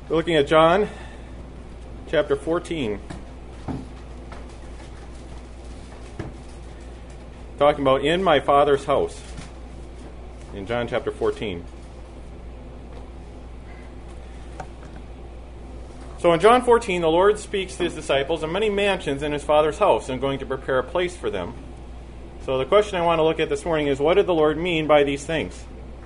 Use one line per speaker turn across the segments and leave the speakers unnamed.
We're looking at John chapter 14. Talking about in my Father's house. In John chapter 14. So in John 14, the Lord speaks to his disciples of many mansions in his Father's house and going to prepare a place for them. So the question I want to look at this morning is, what did the Lord mean by these things?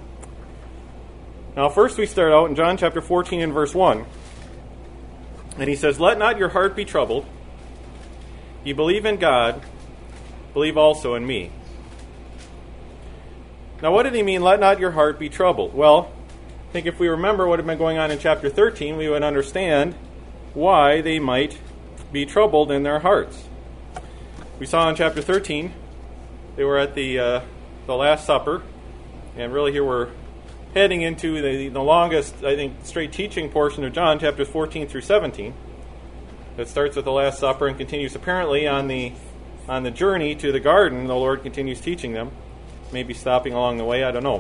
Now first we start out in John chapter 14 and verse 1. And he says, "Let not your heart be troubled. Ye believe in God, believe also in me." Now what did he mean, let not your heart be troubled? Well, I think if we remember what had been going on in chapter 13, we would understand why they might be troubled in their hearts. We saw in chapter 13, they were at the Last Supper, and really here we're heading into the longest, I think, straight teaching portion of John, chapters 14 through 17. It starts with the Last Supper and continues apparently on the journey to the garden. The Lord continues teaching them, maybe stopping along the way, I don't know.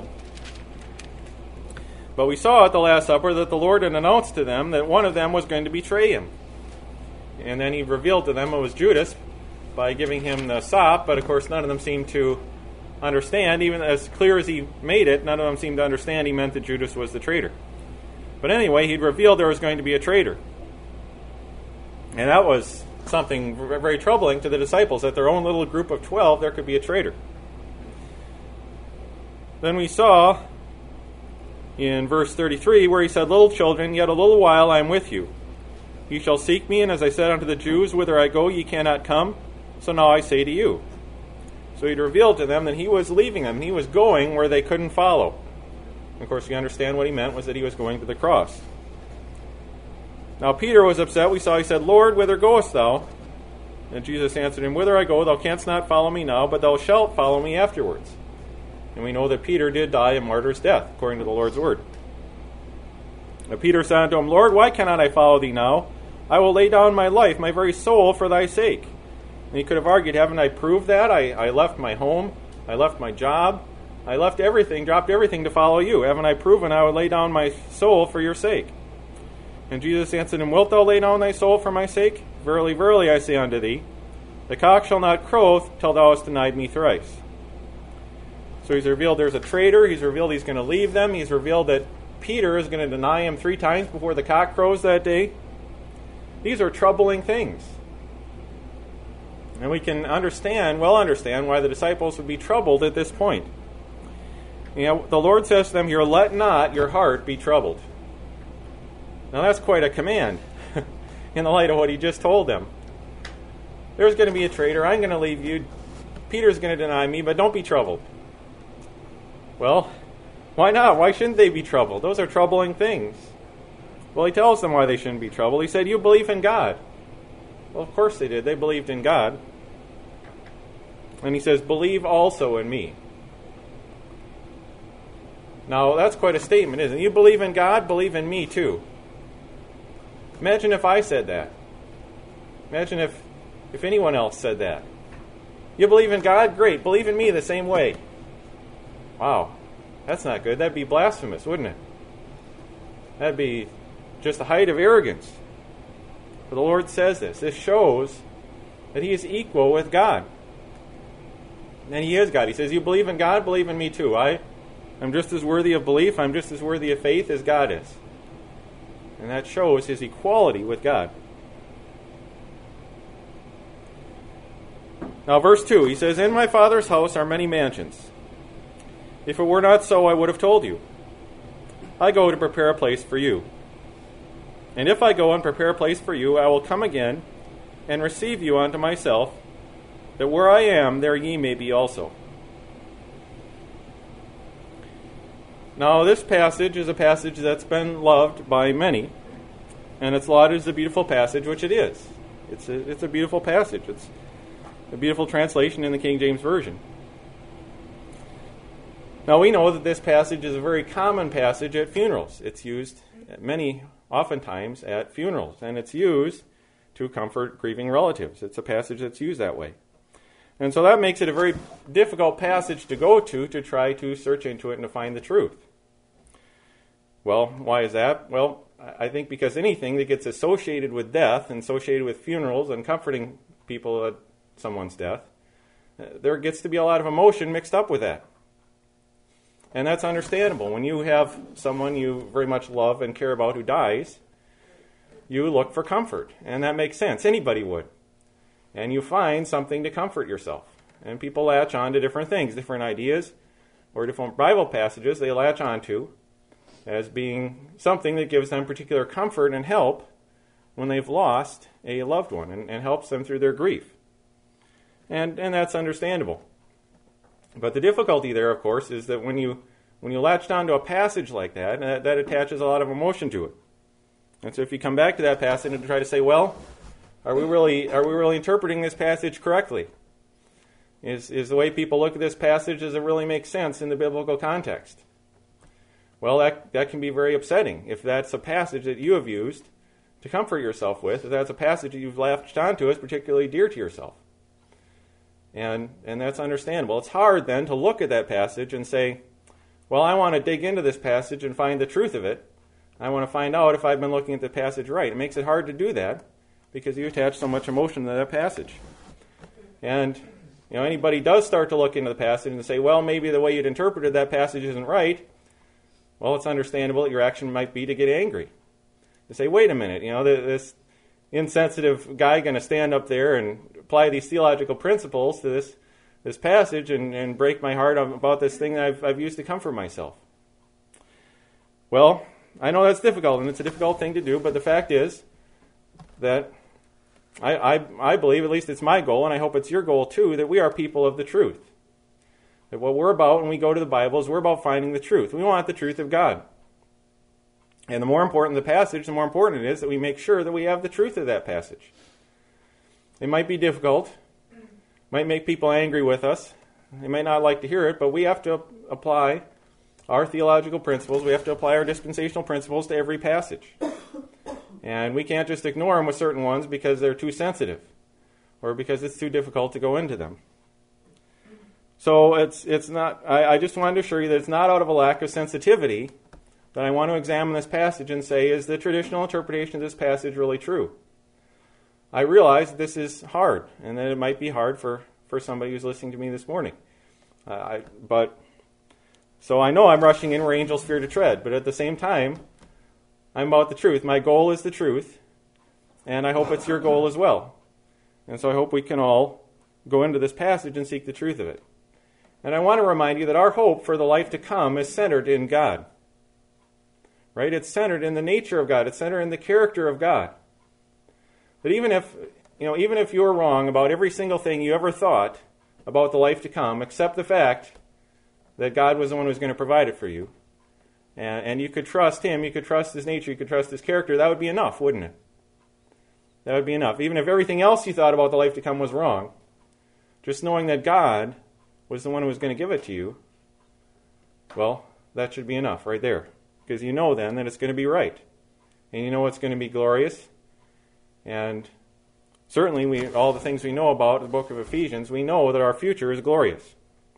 But we saw at the Last Supper that the Lord had announced to them that one of them was going to betray him. And then he revealed to them it was Judas by giving him the sop, but of course none of them seemed to understand. Even as clear as he made it, none of them seemed to understand he meant that Judas was the traitor. But anyway, he'd revealed there was going to be a traitor. And that was something very troubling to the disciples, that their own little group of 12, there could be a traitor. Then we saw in verse 33 where he said, "Little children, yet a little while I am with you. Ye shall seek me, and as I said unto the Jews, whither I go ye cannot come, so now I say to you." So he'd revealed to them that he was leaving them. He was going where they couldn't follow. Of course, you understand what he meant was that he was going to the cross. Now Peter was upset. We saw he said, "Lord, whither goest thou?" And Jesus answered him, "Whither I go, thou canst not follow me now, but thou shalt follow me afterwards." And we know that Peter did die a martyr's death, according to the Lord's word. Now Peter said unto him, "Lord, why cannot I follow thee now? I will lay down my life, my very soul, for thy sake." And he could have argued, haven't I proved that? I left my home, I left my job, I left everything, dropped everything to follow you. Haven't I proven I would lay down my soul for your sake? And Jesus answered him, "Wilt thou lay down thy soul for my sake? Verily, verily, I say unto thee, the cock shall not crow till thou hast denied me thrice." So he's revealed there's a traitor, he's revealed he's going to leave them, he's revealed that Peter is going to deny him 3 times before the cock crows that day. These are troubling things. And we can well understand why the disciples would be troubled at this point. You know, the Lord says to them here, "Let not your heart be troubled." Now that's quite a command in the light of what he just told them. There's going to be a traitor, I'm going to leave you, Peter's going to deny me, but don't be troubled. Well, why not? Why shouldn't they be troubled? Those are troubling things. Well, he tells them why they shouldn't be troubled. He said, "You believe in God." Well, of course they did. They believed in God. And he says, "Believe also in me." Now, that's quite a statement, isn't it? You believe in God, believe in me too. Imagine if I said that. Imagine if anyone else said that. You believe in God? Great. Believe in me the same way. Wow. That's not good. That'd be blasphemous, wouldn't it? That'd be just the height of arrogance. But the Lord says this. This shows that he is equal with God. And he is God. He says, "You believe in God, believe in me too. I'm just as worthy of belief, I'm just as worthy of faith as God is." And that shows his equality with God. Now verse 2, he says, "In my Father's house are many mansions. If it were not so, I would have told you. I go to prepare a place for you. And if I go and prepare a place for you, I will come again and receive you unto myself, that where I am, there ye may be also." Now this passage is a passage that's been loved by many, and it's lauded as a beautiful passage, which it is. It's a beautiful passage. It's a beautiful translation in the King James Version. Now we know that this passage is a very common passage at funerals. It's used oftentimes at funerals, and it's used to comfort grieving relatives. It's a passage that's used that way. And so that makes it a very difficult passage to go to try to search into it and to find the truth. Well, why is that? Well, I think because anything that gets associated with death and associated with funerals and comforting people at someone's death, there gets to be a lot of emotion mixed up with that. And that's understandable. When you have someone you very much love and care about who dies, you look for comfort. And that makes sense. Anybody would. And you find something to comfort yourself. And people latch on to different things, different ideas, or different Bible passages they latch on to as being something that gives them particular comfort and help when they've lost a loved one and helps them through their grief. And that's understandable. But the difficulty there, of course, is that when you latch onto a passage like that, that attaches a lot of emotion to it. And so if you come back to that passage and try to say, well, are we really interpreting this passage correctly? Is the way people look at this passage, does it really make sense in the biblical context? Well, that can be very upsetting if that's a passage that you have used to comfort yourself with, if that's a passage that you've latched onto as particularly dear to yourself. And that's understandable. It's hard then to look at that passage and say, well, I want to dig into this passage and find the truth of it. I want to find out if I've been looking at the passage right. It makes it hard to do that because you attach so much emotion to that passage. And anybody does start to look into the passage and say, well, maybe the way you'd interpreted that passage isn't right. Well, it's understandable that your action might be to get angry. To say, wait a minute, this insensitive guy going to stand up there and apply these theological principles to this passage and break my heart about this thing that I've used to comfort myself. Well, I know that's difficult, and it's a difficult thing to do, but the fact is that I believe, at least it's my goal, and I hope it's your goal too, that we are people of the truth. That what we're about when we go to the Bible is we're about finding the truth. We want the truth of God. And the more important the passage, the more important it is that we make sure that we have the truth of that passage. It might be difficult, might make people angry with us. They might not like to hear it, but we have to apply our theological principles. We have to apply our dispensational principles to every passage. And we can't just ignore them with certain ones because they're too sensitive or because it's too difficult to go into them. So it's not. I just wanted to assure you that it's not out of a lack of sensitivity that I want to examine this passage and say, is the traditional interpretation of this passage really true? I realize this is hard, and that it might be hard for somebody who's listening to me this morning. So I know I'm rushing in where angels fear to tread, but at the same time, I'm about the truth. My goal is the truth, and I hope it's your goal as well. And so I hope we can all go into this passage and seek the truth of it. And I want to remind you that our hope for the life to come is centered in God. Right? It's centered in the nature of God. It's centered in the character of God. That even if you're wrong about every single thing you ever thought about the life to come, except the fact that God was the one who was going to provide it for you, and you could trust Him, you could trust His nature, you could trust His character, that would be enough, wouldn't it? That would be enough. Even if everything else you thought about the life to come was wrong, just knowing that God was the one who was going to give it to you, well, that should be enough right there. Because you know then that it's going to be right. And you know it's going to be glorious. And certainly all the things we know about the book of Ephesians, we know that our future is glorious.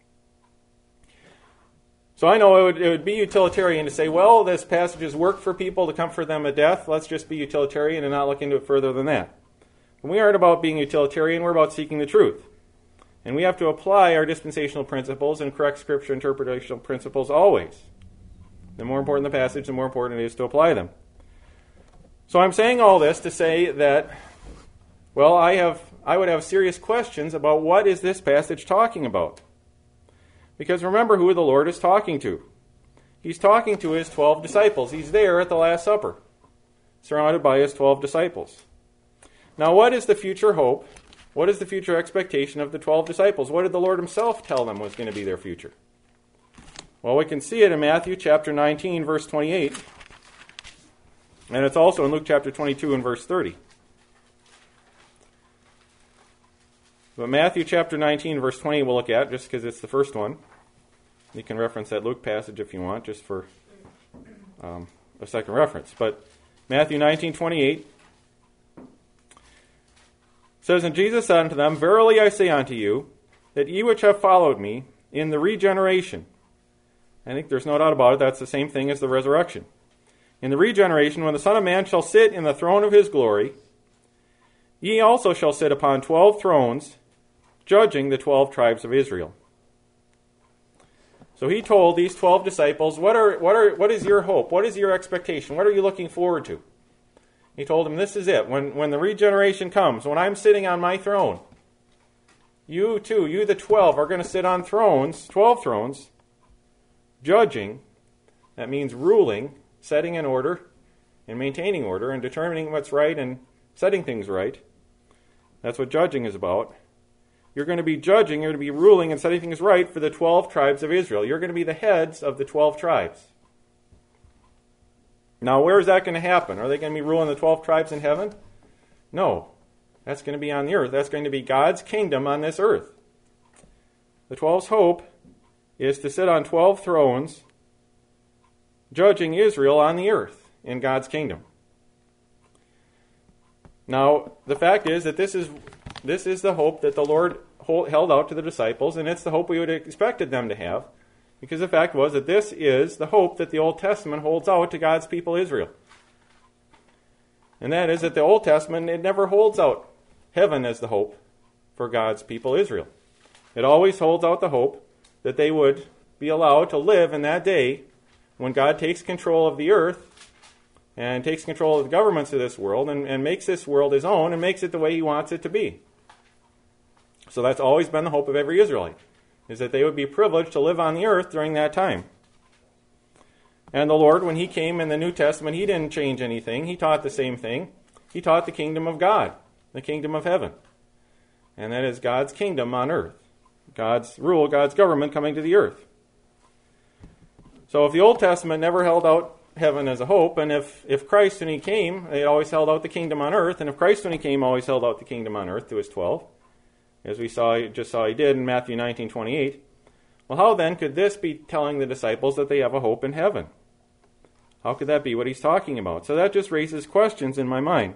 So I know it would be utilitarian to say, well, this passage has worked for people to comfort them at death. Let's just be utilitarian and not look into it further than that. But we aren't about being utilitarian. We're about seeking the truth. And we have to apply our dispensational principles and correct scripture interpretational principles always. The more important the passage, the more important it is to apply them. So I'm saying all this to say that, well, I would have serious questions about what is this passage talking about. Because remember who the Lord is talking to. He's talking to His 12 disciples. He's there at the Last Supper, surrounded by His 12 disciples. Now, what is the future hope? What is the future expectation of the 12 disciples? What did the Lord Himself tell them was going to be their future? Well, we can see it in Matthew chapter 19, verse 28. And it's also in Luke chapter 22 and verse 30. But Matthew chapter 19, verse 20 we'll look at, just because it's the first one. You can reference that Luke passage if you want, just for a second reference. But Matthew 19:28 says, And Jesus said unto them, Verily I say unto you, that ye which have followed me in the regeneration, I think there's no doubt about it, that's the same thing as the resurrection. In the regeneration, when the Son of Man shall sit in the throne of his glory, ye also shall sit upon 12 thrones, judging the 12 tribes of Israel. So he told these 12 disciples, what is your hope? What is your expectation? What are you looking forward to? He told them, this is it. When the regeneration comes, when I'm sitting on my throne, you too, you the 12, are going to sit on thrones, 12 thrones, judging. That means ruling, setting in order, and maintaining order, and determining what's right and setting things right. That's what judging is about. You're going to be judging, you're going to be ruling and setting things right for the 12 tribes of Israel. You're going to be the heads of the 12 tribes. Now, where is that going to happen? Are they going to be ruling the 12 tribes in heaven? No. That's going to be on the earth. That's going to be God's kingdom on this earth. The 12's hope is to sit on 12 thrones, judging Israel on the earth in God's kingdom. Now, the fact is that this is the hope that the Lord held out to the disciples, and it's the hope we would have expected them to have, because the fact was that this is the hope that the Old Testament holds out to God's people Israel. And that is that the Old Testament, it never holds out heaven as the hope for God's people Israel. It always holds out the hope that they would be allowed to live in that day when God takes control of the earth and takes control of the governments of this world and makes this world his own and makes it the way he wants it to be. So that's always been the hope of every Israelite, is that they would be privileged to live on the earth during that time. And the Lord, when he came in the New Testament, he didn't change anything. He taught the same thing. He taught the kingdom of God, the kingdom of heaven. And that is God's kingdom on earth. God's rule, God's government coming to the earth. So if the Old Testament never held out heaven as a hope, and if Christ, when he came, they always held out the kingdom on earth, and if Christ, when he came, always held out the kingdom on earth to his 12, as we just saw he did in Matthew 19:28, well, how then could this be telling the disciples that they have a hope in heaven? How could that be what he's talking about? So that just raises questions in my mind.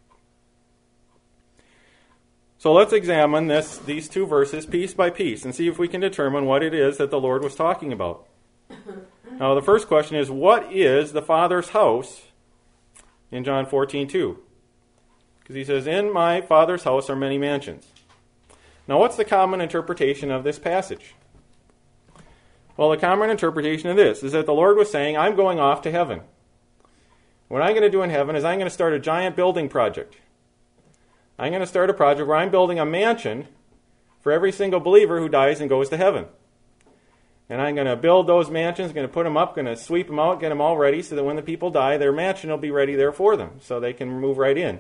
So let's examine these two verses piece by piece and see if we can determine what it is that the Lord was talking about. Now, the first question is, what is the Father's house in John 14:2? Because he says, in my Father's house are many mansions. Now, what's the common interpretation of this passage? Well, the common interpretation of this is that the Lord was saying, I'm going off to heaven. What I'm going to do in heaven is I'm going to start a giant building project. I'm going to start a project where I'm building a mansion for every single believer who dies and goes to heaven. And I'm going to build those mansions, going to put them up, going to sweep them out, get them all ready so that when the people die, their mansion will be ready there for them so they can move right in.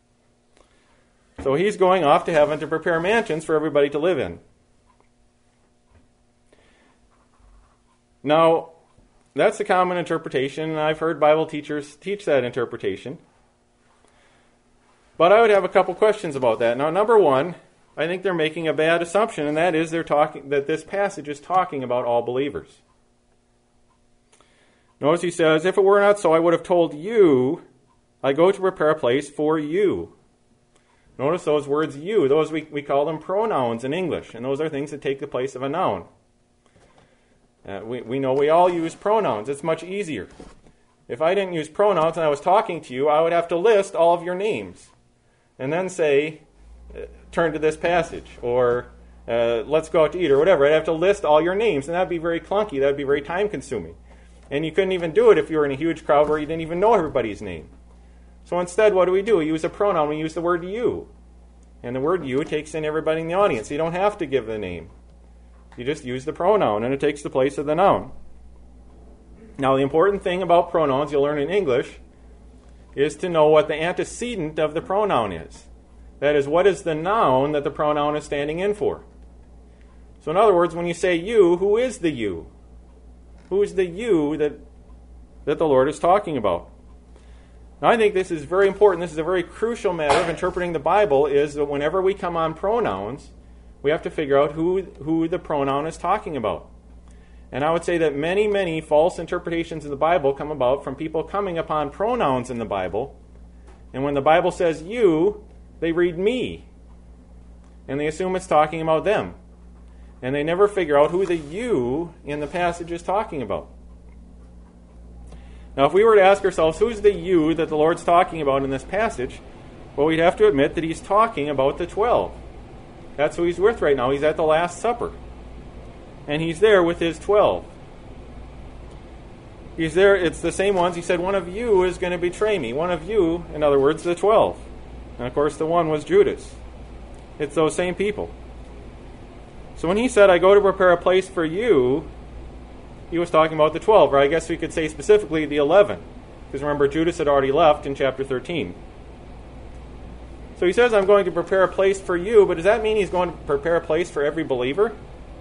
So he's going off to heaven to prepare mansions for everybody to live in. Now, that's the common interpretation, and I've heard Bible teachers teach that interpretation. But I would have a couple questions about that. Now, number one, I think they're making a bad assumption, and that is that this passage is talking about all believers. Notice he says, if it were not so, I would have told you, I go to prepare a place for you. Notice those words you. Those we call them pronouns in English, and those are things that take the place of a noun. We know we all use pronouns. It's much easier. If I didn't use pronouns and I was talking to you, I would have to list all of your names and then say, turn to this passage, or let's go out to eat, or whatever. I'd have to list all your names, and that would be very clunky. That would be very time-consuming. And you couldn't even do it if you were in a huge crowd where you didn't even know everybody's name. So instead, what do? We use a pronoun. We use the word you. And the word you takes in everybody in the audience. You don't have to give the name. You just use the pronoun, and it takes the place of the noun. Now, the important thing about pronouns you'll learn in English is to know what the antecedent of the pronoun is. That is, what is the noun that the pronoun is standing in for? So in other words, when you say you, who is the you? Who is the you that the Lord is talking about? Now, I think this is very important. This is a very crucial matter of interpreting the Bible, is that whenever we come on pronouns, we have to figure out who the pronoun is talking about. And I would say that many, many false interpretations of the Bible come about from people coming upon pronouns in the Bible. And when the Bible says you, they read me. And they assume it's talking about them. And they never figure out who the you in the passage is talking about. Now, if we were to ask ourselves, who's the you that the Lord's talking about in this passage? Well, we'd have to admit that he's talking about the 12. That's who he's with right now. He's at the Last Supper. And he's there with his 12. He's there, it's the same ones. He said, one of you is going to betray me. One of you, in other words, the 12. And of course, the one was Judas. It's those same people. So when he said, I go to prepare a place for you, he was talking about the 12, or I guess we could say specifically the 11. Because remember, Judas had already left in chapter 13. So he says, I'm going to prepare a place for you, but does that mean he's going to prepare a place for every believer?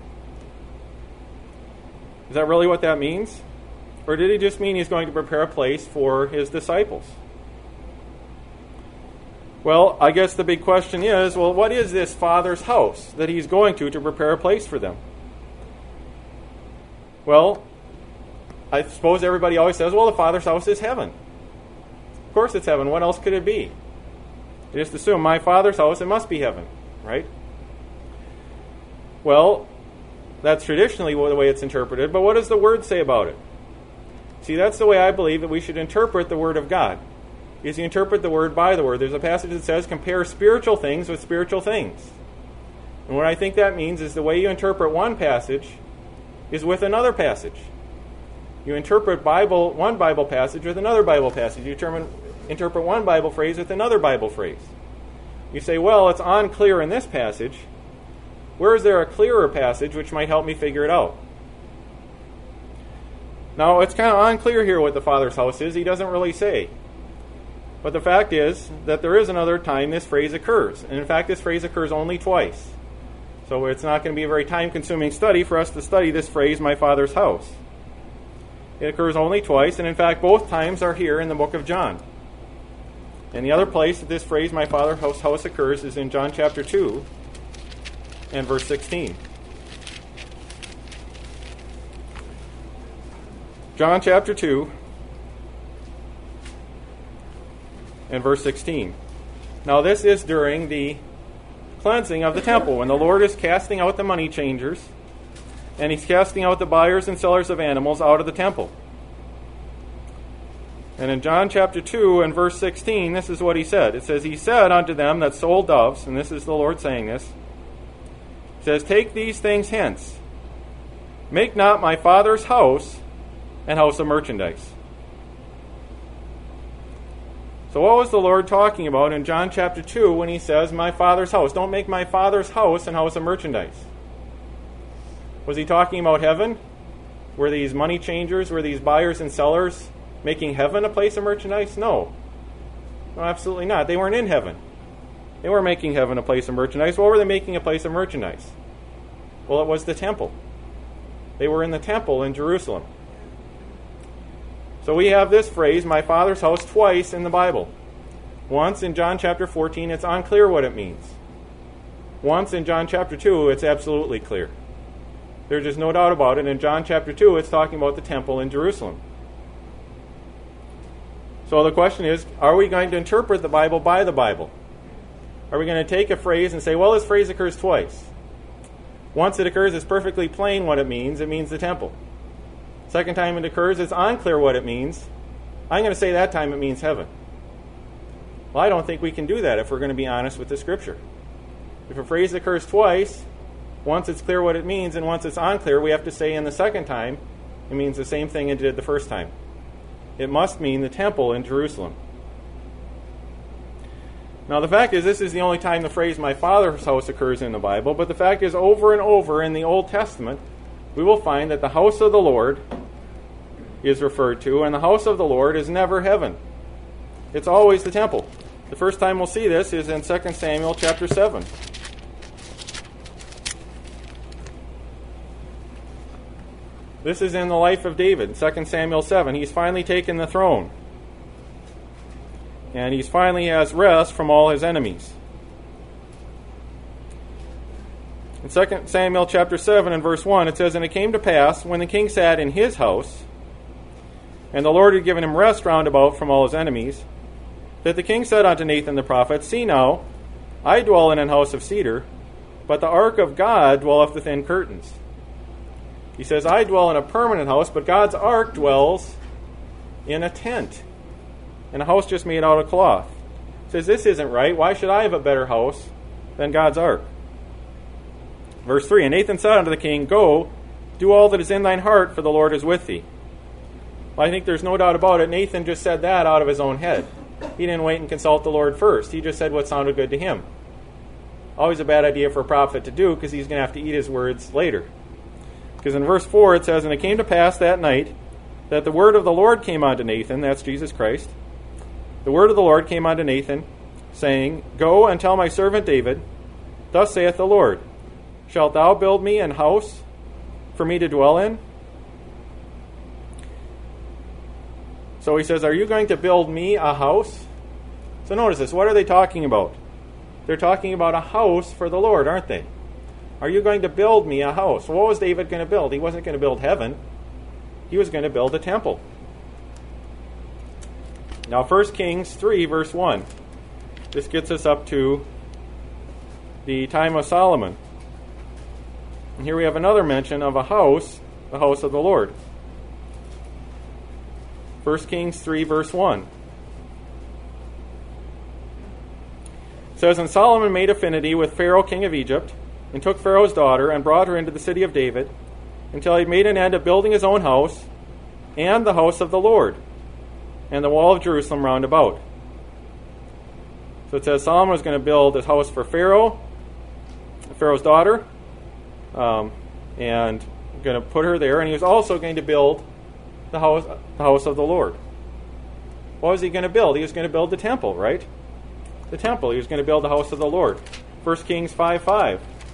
Is that really what that means? Or did he just mean he's going to prepare a place for his disciples? Well, I guess the big question is, well, what is this Father's house that he's going to prepare a place for them? Well, I suppose everybody always says, well, the Father's house is heaven. Of course it's heaven. What else could it be? You just assume my Father's house, it must be heaven, right? Well, that's traditionally the way it's interpreted, but what does the Word say about it? See, that's the way I believe that we should interpret the Word of God, is you interpret the Word by the Word. There's a passage that says, compare spiritual things with spiritual things. And what I think that means is the way you interpret one passage is with another passage. You interpret one Bible passage with another Bible passage. You interpret one Bible phrase with another Bible phrase. You say, well, it's unclear in this passage. Where is there a clearer passage which might help me figure it out? Now, it's kind of unclear here what the Father's house is. He doesn't really say. But the fact is that there is another time this phrase occurs. And in fact, this phrase occurs only twice. So it's not going to be a very time-consuming study for us to study this phrase, my Father's house. It occurs only twice, and in fact, both times are here in the book of John. And the other place that this phrase, my Father's house, occurs is in John chapter 2 and verse 16. John chapter 2 and verse 16. Now this is during the cleansing of the temple, when the Lord is casting out the money changers, and he's casting out the buyers and sellers of animals out of the temple. And in John chapter 2 and verse 16, this is what he said. It says, he said unto them that sold doves, and this is the Lord saying this, it says, take these things hence. Make not my Father's house an house of merchandise. So what was the Lord talking about in John chapter 2 when he says, my Father's house? Don't make my Father's house an house of merchandise. Was he talking about heaven? Were these money changers, were these buyers and sellers making heaven a place of merchandise? No. No, absolutely not. They weren't in heaven. They weren't making heaven a place of merchandise. What were they making a place of merchandise? Well, it was the temple. They were in the temple in Jerusalem. So we have this phrase, my Father's house, twice in the Bible. Once in John chapter 14, it's unclear what it means. Once in John chapter 2, it's absolutely clear. There's just no doubt about it. In John chapter 2, it's talking about the temple in Jerusalem. So the question is, are we going to interpret the Bible by the Bible? Are we going to take a phrase and say, well, this phrase occurs twice. Once it occurs, it's perfectly plain what it means. It means the temple. Second time it occurs, it's unclear what it means. I'm going to say that time it means heaven. Well, I don't think we can do that if we're going to be honest with the Scripture. If a phrase occurs twice, once it's clear what it means, and once it's unclear, we have to say in the second time, it means the same thing it did the first time. It must mean the temple in Jerusalem. Now, the fact is, this is the only time the phrase, my Father's house, occurs in the Bible, but the fact is, over and over in the Old Testament, we will find that the house of the Lord is referred to, and the house of the Lord is never heaven. It's always the temple. The first time we'll see this is in 2 Samuel chapter 7. This is in the life of David, 2 Samuel 7. He's finally taken the throne. And he finally has rest from all his enemies. In 2 Samuel chapter 7 and verse 1, it says, and it came to pass, when the king sat in his house, and the Lord had given him rest round about from all his enemies, that the king said unto Nathan the prophet, see now, I dwell in an house of cedar, but the ark of God dwelleth within curtains. He says, I dwell in a permanent house, but God's ark dwells in a tent, in a house just made out of cloth. He says, this isn't right. Why should I have a better house than God's ark? Verse 3, and Nathan said unto the king, Go, do all that is in thine heart, for the Lord is with thee. Well, I think there's no doubt about it. Nathan just said that out of his own head. He didn't wait and consult the Lord first. He just said what sounded good to him. Always a bad idea for a prophet to do, because he's going to have to eat his words later. Because in verse 4 it says, And it came to pass that night that the word of the Lord came unto Nathan, that's Jesus Christ. The word of the Lord came unto Nathan, saying, Go and tell my servant David, Thus saith the Lord, Shalt thou build me an house for me to dwell in? So he says, Are you going to build me a house? So notice this. What are they talking about? They're talking about a house for the Lord, aren't they? Are you going to build me a house? Well, what was David going to build? He wasn't going to build heaven. He was going to build a temple. Now 1 Kings 3, verse 1. This gets us up to the time of Solomon. And here we have another mention of a house, the house of the Lord. 1 Kings 3, verse 1. It says, And Solomon made affinity with Pharaoh king of Egypt, and took Pharaoh's daughter, and brought her into the city of David, until he had made an end of building his own house, and the house of the Lord, and the wall of Jerusalem round about. So it says Solomon was going to build his house for Pharaoh's daughter, and going to put her there, and he was also going to build the house of the Lord. What was he going to build? He was going to build the temple, right? The temple. He was going to build the house of the Lord. 1 Kings 5:5.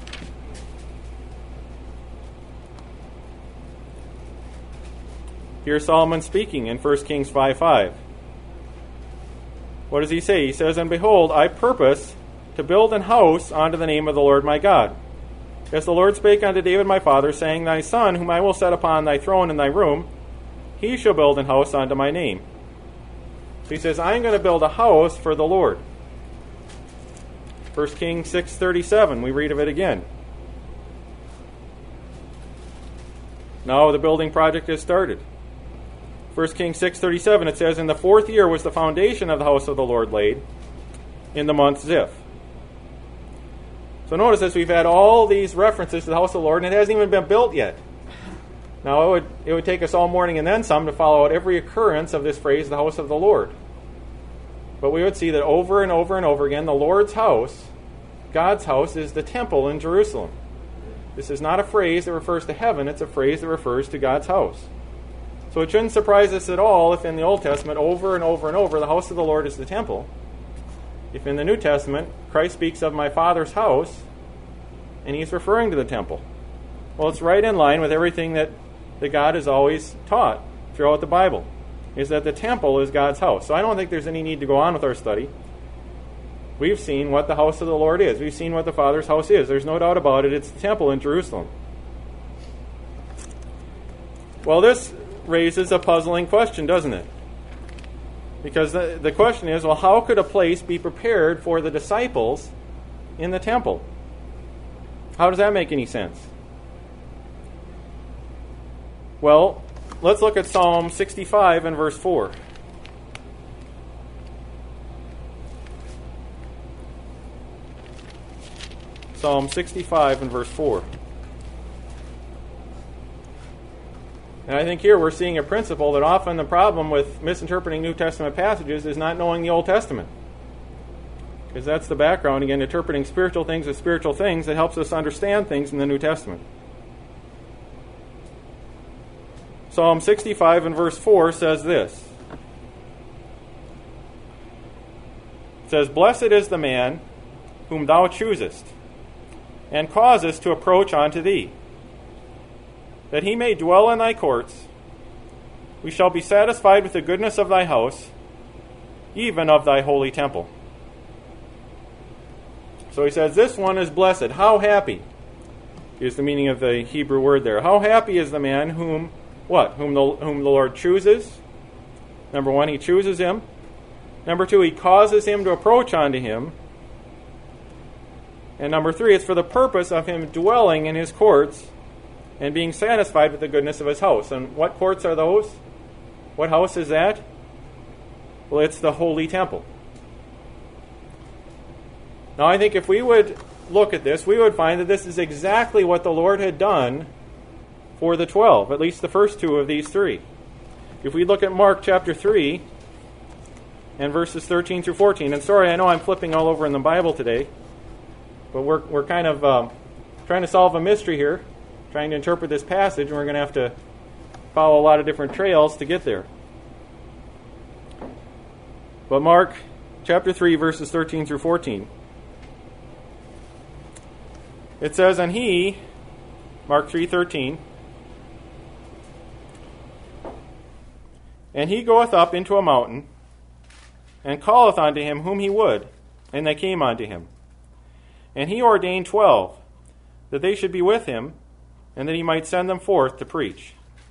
Here's Solomon speaking in 1 Kings 5:5. What does he say? He says, And behold, I purpose to build an house unto the name of the Lord my God. As the Lord spake unto David my father, saying, Thy son, whom I will set upon thy throne in thy room, he shall build an house unto my name. So he says, I'm going to build a house for the Lord. 1 Kings 6:37, we read of it again. Now the building project has started. 1 Kings 6:37, it says, In the 4th year was the foundation of the house of the Lord laid, in the month Ziph. So notice this, we've had all these references to the house of the Lord, and it hasn't even been built yet. Now it would take us all morning and then some to follow out every occurrence of this phrase, the house of the Lord. But we would see that over and over and over again, the Lord's house, God's house, is the temple in Jerusalem. This is not a phrase that refers to heaven, it's a phrase that refers to God's house. So it shouldn't surprise us at all if in the Old Testament, over and over and over, the house of the Lord is the temple. If in the New Testament, Christ speaks of my Father's house, and he's referring to the temple. Well, it's right in line with everything that God has always taught throughout the Bible, is that the temple is God's house. So I don't think there's any need to go on with our study. We've seen what the house of the Lord is. We've seen what the Father's house is. There's no doubt about it. It's the temple in Jerusalem. Well, this raises a puzzling question, doesn't it? Because the question is, well, how could a place be prepared for the disciples in the temple? How does that make any sense? Well, let's look at Psalm 65 and verse 4. Psalm 65 and verse 4. And I think here we're seeing a principle that often the problem with misinterpreting New Testament passages is not knowing the Old Testament. Because that's the background, again, interpreting spiritual things as spiritual things that helps us understand things in the New Testament. Psalm 65 and verse 4 says this. It says, Blessed is the man whom thou choosest, and causest to approach unto thee, that he may dwell in thy courts. We shall be satisfied with the goodness of thy house, even of thy holy temple. So he says, this one is blessed. How happy is the meaning of the Hebrew word there. How happy is the man whom the Lord chooses. Number one, he chooses him. Number two, he causes him to approach unto him. And number three, it's for the purpose of him dwelling in his courts and being satisfied with the goodness of his house. And what courts are those? What house is that? Well, it's the holy temple. Now, I think if we would look at this, we would find that this is exactly what the Lord had done for the 12, at least the first two of these three. If we look at Mark chapter 3 and verses 13 through 14, and sorry, I know I'm flipping all over in the Bible today, but we're kind of trying to solve a mystery here, trying to interpret this passage, and we're going to have to follow a lot of different trails to get there. But Mark chapter 3, verses 13 through 14. It says, and he, Mark 3:13, and he goeth up into a mountain, and calleth unto him whom he would, and they came unto him. And he ordained 12, that they should be with him, and that he might send them forth to preach.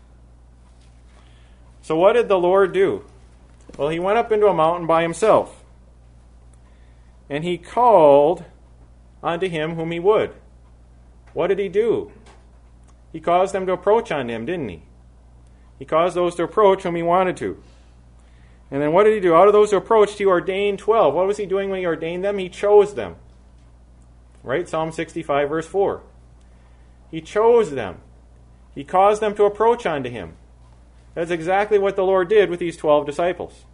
So what did the Lord do? Well, he went up into a mountain by himself, and he called unto him whom he would. What did he do? He caused them to approach on him, didn't he? He caused those to approach whom he wanted to. And then what did he do? Out of those who approached, he ordained 12. What was he doing when he ordained them? He chose them. Right? Psalm 65, verse 4. He chose them. He caused them to approach unto him. That's exactly what the Lord did with these 12 disciples.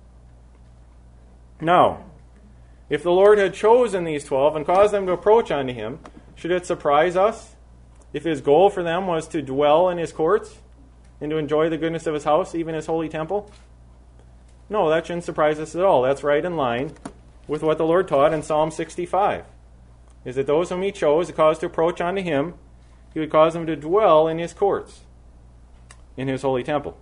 Now, if the Lord had chosen these 12 and caused them to approach unto him, should it surprise us if his goal for them was to dwell in his courts and to enjoy the goodness of his house, even his holy temple? No, that shouldn't surprise us at all. That's right in line with what the Lord taught in Psalm 65, is that those whom he chose to cause to approach unto him, he would cause them to dwell in his courts, in his holy temple.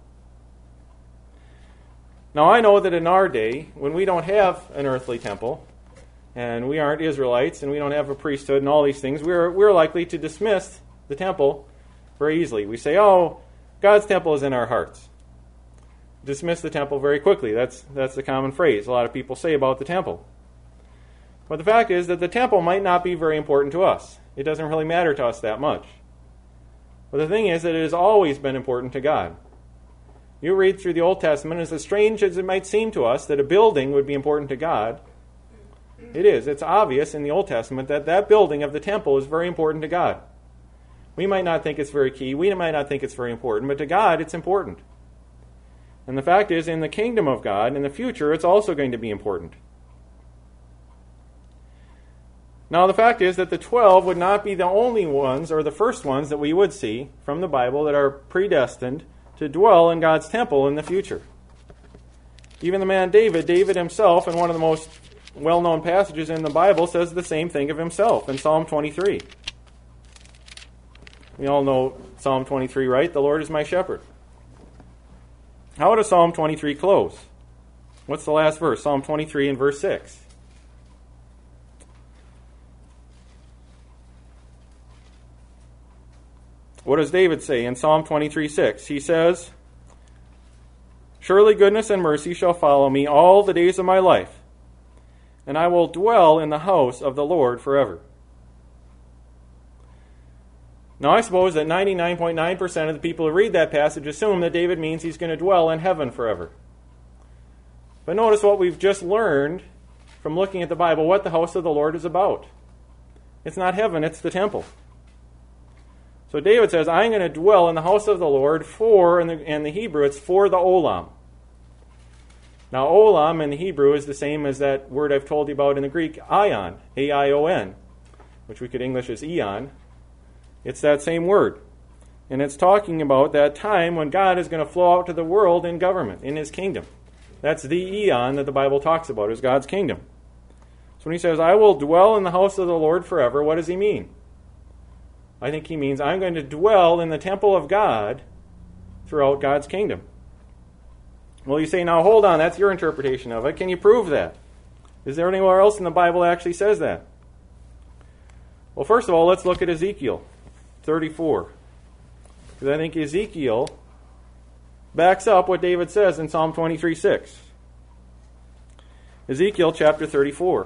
Now, I know that in our day, when we don't have an earthly temple, and we aren't Israelites, and we don't have a priesthood and all these things, we're likely to dismiss the temple very easily. We say, oh, God's temple is in our hearts. Dismiss the temple very quickly. That's the common phrase a lot of people say about the temple. But the fact is that the temple might not be very important to us. It doesn't really matter to us that much. But the thing is that it has always been important to God. You read through the Old Testament, as strange as it might seem to us that a building would be important to God, it is. It's obvious in the Old Testament that that building of the temple is very important to God. We might not think it's very key. We might not think it's very important. But to God, it's important. And the fact is, in the kingdom of God, in the future, it's also going to be important. Now, the fact is that the 12 would not be the only ones, or the first ones, that we would see from the Bible that are predestined to dwell in God's temple in the future. Even the man David himself, in one of the most well-known passages in the Bible, says the same thing of himself in Psalm 23. We all know Psalm 23, right? The Lord is my shepherd. How does Psalm 23 close? What's the last verse? Psalm 23 and verse 6. What does David say in Psalm 23:6? He says, surely goodness and mercy shall follow me all the days of my life, and I will dwell in the house of the Lord forever. Now, I suppose that 99.9% of the people who read that passage assume that David means he's going to dwell in heaven forever. But notice what we've just learned from looking at the Bible, what the house of the Lord is about. It's not heaven, it's the temple. So David says, I'm going to dwell in the house of the Lord for, in the Hebrew, it's for the olam. Now, olam in the Hebrew is the same as that word I've told you about in the Greek, aion, A-I-O-N, which we could English as eon. It's that same word. And it's talking about that time when God is going to flow out to the world in government, in his kingdom. That's the eon that the Bible talks about, is God's kingdom. So when he says, I will dwell in the house of the Lord forever, what does he mean? I think he means I'm going to dwell in the temple of God throughout God's kingdom. Well, you say, now hold on, that's your interpretation of it. Can you prove that? Is there anywhere else in the Bible that actually says that? Well, first of all, let's look at Ezekiel 34. Because I think Ezekiel backs up what David says in Psalm 23:6. Ezekiel chapter 34.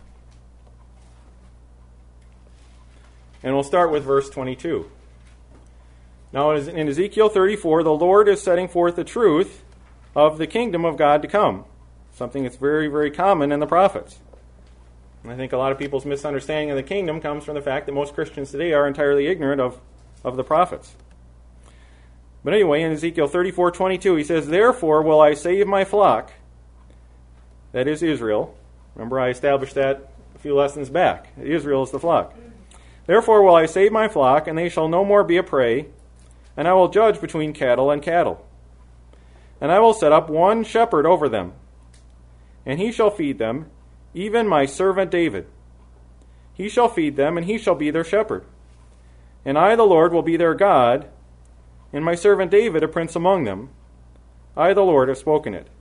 And we'll start with verse 22. Now, in Ezekiel 34, the Lord is setting forth the truth of the kingdom of God to come. Something that's very, very common in the prophets. And I think a lot of people's misunderstanding of the kingdom comes from the fact that most Christians today are entirely ignorant of the prophets. But anyway, in Ezekiel 34:22, he says, "Therefore will I save my flock," that is Israel. Remember, I established that a few lessons back. Israel is the flock. "Therefore will I save my flock, and they shall no more be a prey, and I will judge between cattle and cattle. And I will set up one shepherd over them, and he shall feed them, even my servant David. He shall feed them, and he shall be their shepherd. And I, the Lord, will be their God, and my servant David a prince among them. I, the Lord, have spoken it."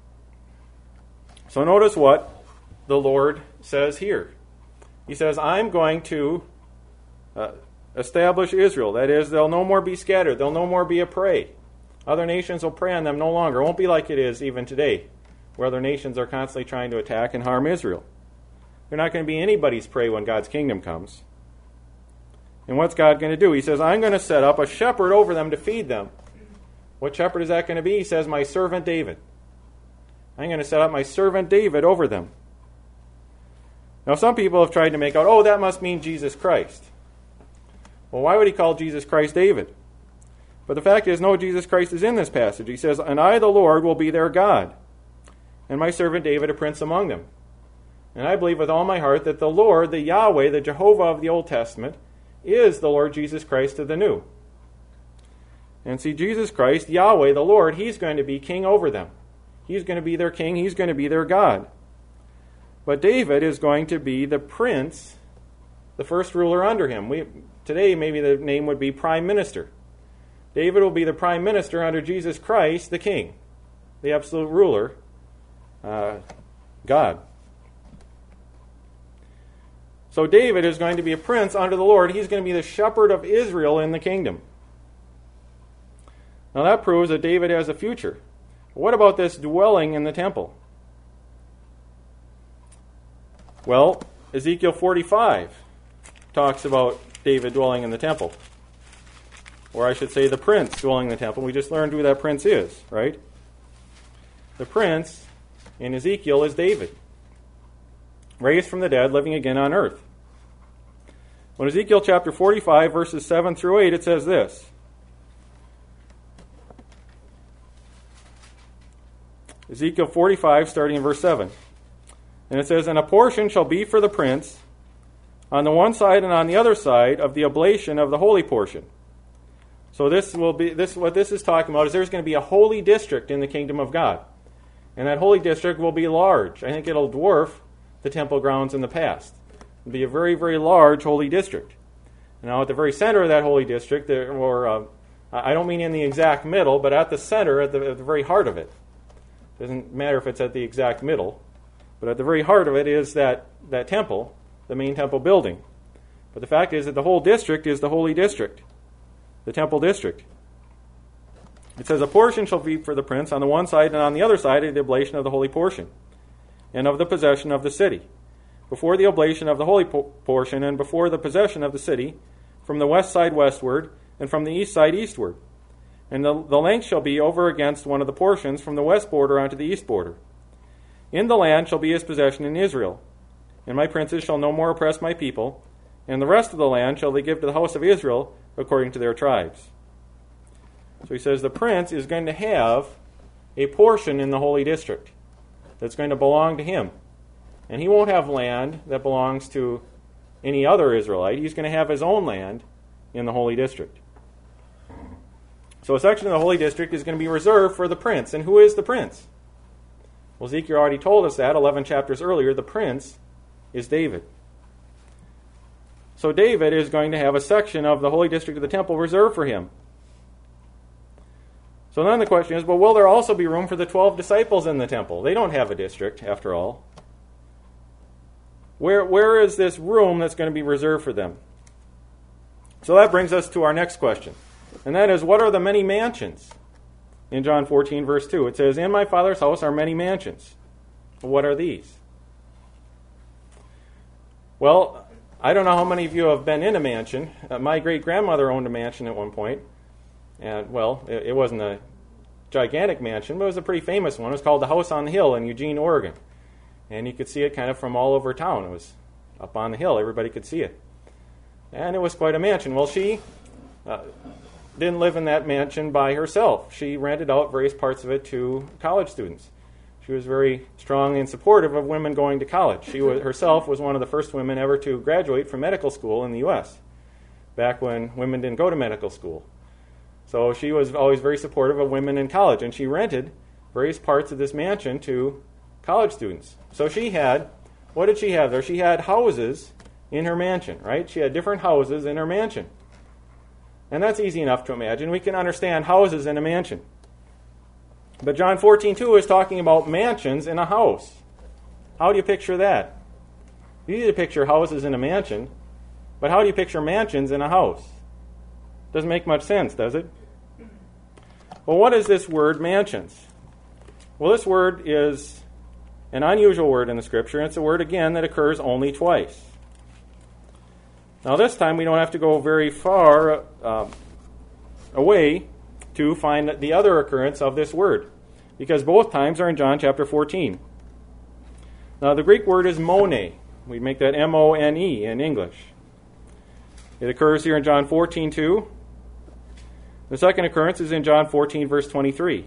So notice what the Lord says here. He says, I'm going to establish Israel. That is, they'll no more be scattered. They'll no more be a prey. Other nations will prey on them no longer. It won't be like it is even today, where other nations are constantly trying to attack and harm Israel. They're not going to be anybody's prey when God's kingdom comes. And what's God going to do? He says, I'm going to set up a shepherd over them to feed them. What shepherd is that going to be? He says, my servant David. I'm going to set up my servant David over them. Now, some people have tried to make out, oh, that must mean Jesus Christ. Well, why would he call Jesus Christ David? But the fact is, no, Jesus Christ is in this passage. He says, and I, the Lord, will be their God, and my servant David a prince among them. And I believe with all my heart that the Lord, the Yahweh, the Jehovah of the Old Testament, is the Lord Jesus Christ of the New. And see, Jesus Christ, Yahweh, the Lord, he's going to be king over them. He's going to be their king. He's going to be their God. But David is going to be the prince, the first ruler under him. Today, maybe the name would be prime minister. David will be the prime minister under Jesus Christ, the king, the absolute ruler, God. So David is going to be a prince under the Lord. He's going to be the shepherd of Israel in the kingdom. Now that proves that David has a future. What about this dwelling in the temple? Well, Ezekiel 45 talks about David dwelling in the temple. Or I should say the prince dwelling in the temple. We just learned who that prince is, right? The prince in Ezekiel is David, raised from the dead, living again on earth. When Ezekiel chapter 45, verses 7 through 8, it says this. Ezekiel 45, starting in verse 7. And it says, and a portion shall be for the prince on the one side and on the other side of the oblation of the holy portion. So what this is talking about is there's going to be a holy district in the kingdom of God. And that holy district will be large. I think it'll dwarf the temple grounds in the past. It'll be a very, very large holy district. Now at the very center of that holy district, I don't mean in the exact middle, but at the center, at the very heart of it. It doesn't matter if it's at the exact middle, but at the very heart of it is that temple, the main temple building. But the fact is that the whole district is the holy district, the temple district. It says, a portion shall be for the prince on the one side, and on the other side of the oblation of the holy portion, and of the possession of the city. Before the oblation of the holy portion, and before the possession of the city, from the west side westward, and from the east side eastward. And the length shall be over against one of the portions from the west border unto the east border. In the land shall be his possession in Israel. And my princes shall no more oppress my people, and the rest of the land shall they give to the house of Israel according to their tribes. So he says the prince is going to have a portion in the holy district that's going to belong to him. And he won't have land that belongs to any other Israelite. He's going to have his own land in the holy district. So a section of the holy district is going to be reserved for the prince. And who is the prince? Well, Ezekiel already told us that 11 chapters earlier. The prince is David. So David is going to have a section of the holy district of the temple reserved for him. So then the question is, well, will there also be room for the 12 disciples in the temple? They don't have a district, after all. Where is this room that's going to be reserved for them? So that brings us to our next question. And that is, what are the many mansions? In John 14, verse 2, it says, in my Father's house are many mansions. What are these? Well, I don't know how many of you have been in a mansion. My great-grandmother owned a mansion at one point. And, well, it wasn't a gigantic mansion, but it was a pretty famous one. It was called the House on the Hill in Eugene, Oregon. And you could see it kind of from all over town. It was up on the hill. Everybody could see it. And it was quite a mansion. Well, she didn't live in that mansion by herself. She rented out various parts of it to college students. She was very strong and supportive of women going to college. She herself was one of the first women ever to graduate from medical school in the U.S., back when women didn't go to medical school. So she was always very supportive of women in college, and she rented various parts of this mansion to college students. So she had, what did she have there? She had houses in her mansion, right? She had different houses in her mansion. And that's easy enough to imagine. We can understand houses in a mansion. But John 14:2 is talking about mansions in a house. How do you picture that? It's easy to picture houses in a mansion, but how do you picture mansions in a house? Doesn't make much sense, does it? Well, what is this word mansions? Well, this word is an unusual word in the Scripture, and it's a word, again, that occurs only twice. Now, this time we don't have to go very far away to find the other occurrence of this word, because both times are in John chapter 14. Now, the Greek word is mone. We make that M-O-N-E in English. It occurs here in John 14:2. The second occurrence is in John 14, verse 23.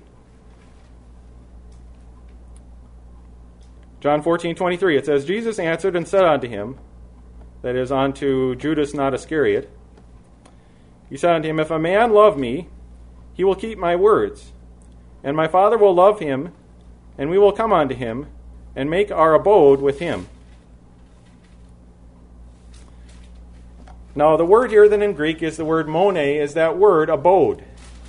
John 14:23, it says, Jesus answered and said unto him, that is, unto Judas not Iscariot, he said unto him, if a man love me, he will keep my words, and my Father will love him, and we will come unto him, and make our abode with him. Now, the word here then in Greek is the word mone, is that word abode.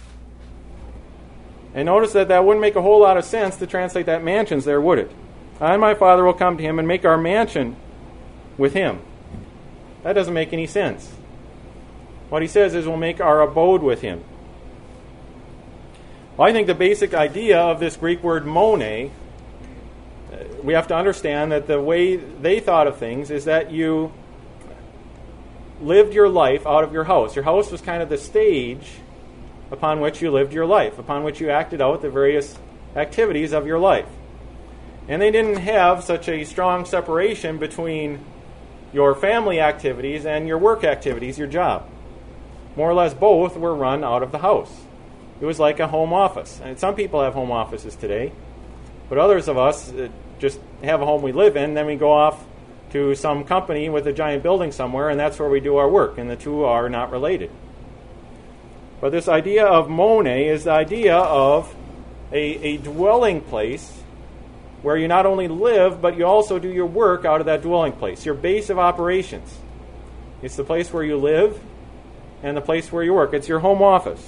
And notice that wouldn't make a whole lot of sense to translate that mansions there, would it? I and my Father will come to him and make our mansion with him. That doesn't make any sense. What he says is we'll make our abode with him. Well, I think the basic idea of this Greek word mone, we have to understand that the way they thought of things is that you lived your life out of your house. Your house was kind of the stage upon which you lived your life, upon which you acted out the various activities of your life. And they didn't have such a strong separation between your family activities and your work activities, your job. More or less both were run out of the house. It was like a home office. And some people have home offices today, but others of us just have a home we live in, then we go off to some company with a giant building somewhere, and that's where we do our work, and the two are not related. But this idea of mone is the idea of a dwelling place where you not only live, but you also do your work out of that dwelling place, your base of operations. It's the place where you live and the place where you work. It's your home office.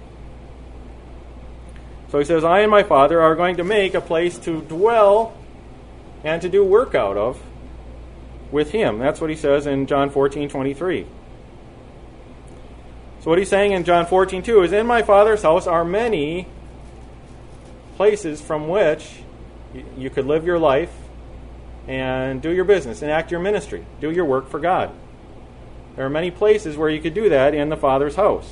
So he says, I and my Father are going to make a place to dwell and to do work out of with him. That's what he says in John 14:23. So what he's saying in John 14:2 is, in my Father's house are many places from which you could live your life and do your business, enact your ministry, do your work for God. There are many places where you could do that in the Father's house.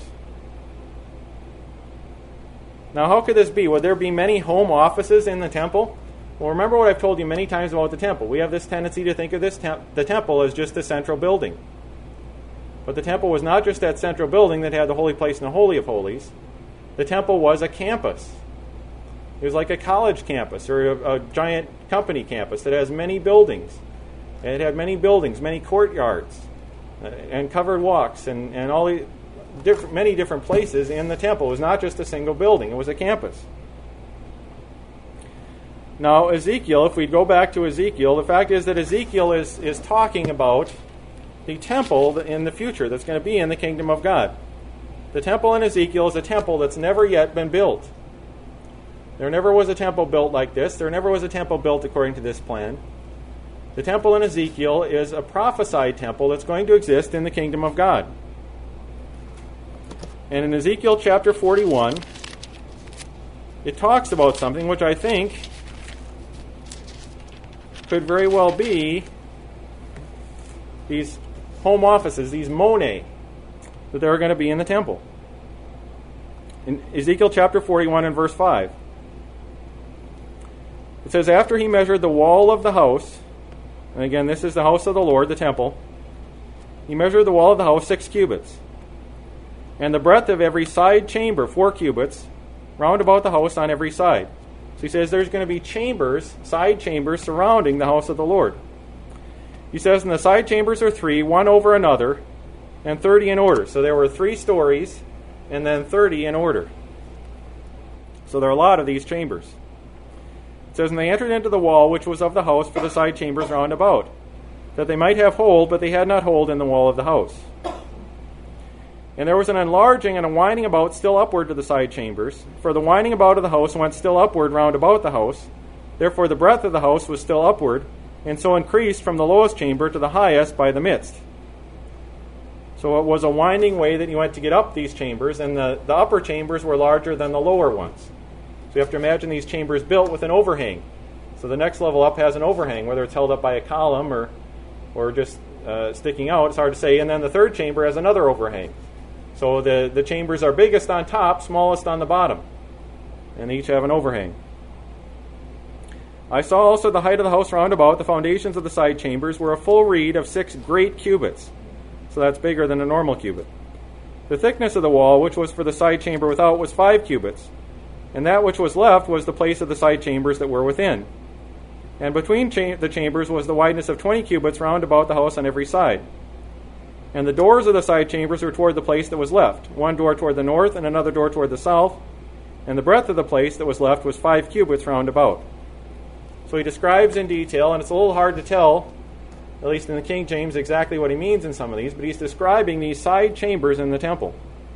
Now, how could this be? Would there be many home offices in the temple? Well, remember what I've told you many times about the temple. We have this tendency to think of the temple as just a central building. But the temple was not just that central building that had the holy place and the Holy of Holies. The temple was a campus. It was like a college campus or a giant company campus that has many buildings. And it had many buildings, many courtyards, and covered walks, and all the many different places in the temple. It was not just a single building. It was a campus. Now, Ezekiel, if we go back to Ezekiel, the fact is that Ezekiel is talking about the temple in the future that's going to be in the kingdom of God. The temple in Ezekiel is a temple that's never yet been built. There never was a temple built like this. There never was a temple built according to this plan. The temple in Ezekiel is a prophesied temple that's going to exist in the kingdom of God. And in Ezekiel chapter 41, it talks about something which I think could very well be these home offices, these mone, that there are going to be in the temple. In Ezekiel chapter 41 and verse 5. It says, after he measured the wall of the house, and again, this is the house of the Lord, the temple, he measured the wall of the house 6 cubits, and the breadth of every side chamber 4 cubits, round about the house on every side. So he says there's going to be chambers, side chambers, surrounding the house of the Lord. He says, and the side chambers are 3, one over another, and 30 in order. So there were 3 stories, and then 30 in order. So there are a lot of these chambers. It says, and they entered into the wall which was of the house for the side chambers round about, that they might have hold, but they had not hold in the wall of the house. And there was an enlarging and a winding about still upward to the side chambers, for the winding about of the house went still upward round about the house. Therefore the breadth of the house was still upward, and so increased from the lowest chamber to the highest by the midst. So it was a winding way that you went to get up these chambers, and the upper chambers were larger than the lower ones. So you have to imagine these chambers built with an overhang. So the next level up has an overhang, whether it's held up by a column or just sticking out, it's hard to say. And then the third chamber has another overhang. So the chambers are biggest on top, smallest on the bottom. And they each have an overhang. I saw also the height of the house round about. The foundations of the side chambers were a full reed of 6 great cubits. So that's bigger than a normal cubit. The thickness of the wall, which was for the side chamber without, was 5 cubits. And that which was left was the place of the side chambers that were within. And between the chambers was the wideness of 20 cubits round about the house on every side. And the doors of the side chambers were toward the place that was left, one door toward the north and another door toward the south. And the breadth of the place that was left was 5 cubits round about. So he describes in detail, and it's a little hard to tell, at least in the King James, exactly what he means in some of these, but he's describing these side chambers in the temple.